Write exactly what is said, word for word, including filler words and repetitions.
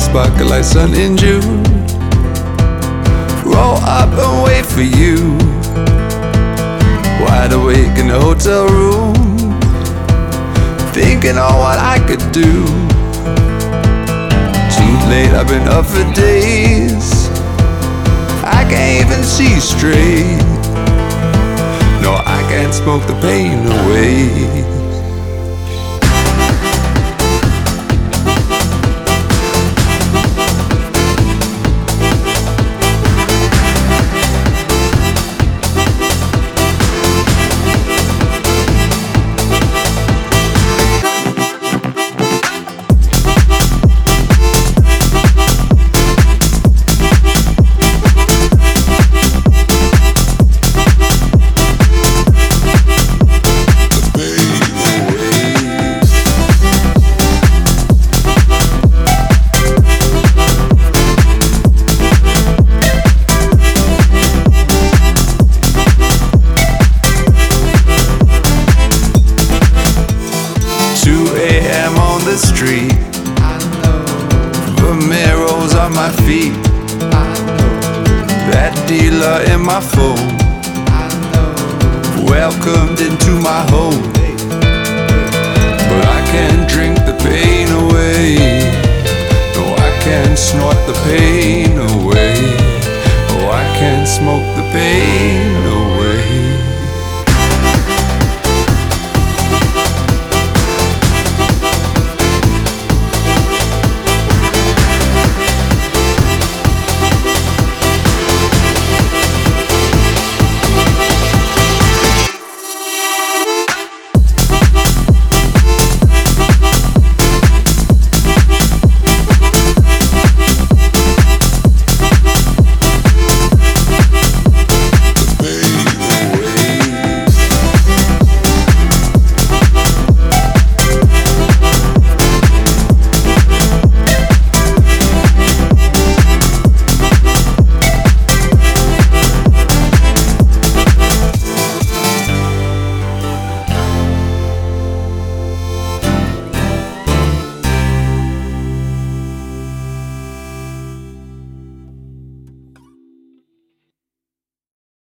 sparkle like sun in June. Roll up and wait for you, wide awake in the hotel room, thinking on what I could do. Too late, I've been up for days, I can't even see straight. No, I can't smoke the pain away. two a m on the street, Romero's on my feet, that dealer in my phone welcomed into my home. But I can't drink the pain away, no, I can't snort the pain away, oh, I can't smoke the pain away.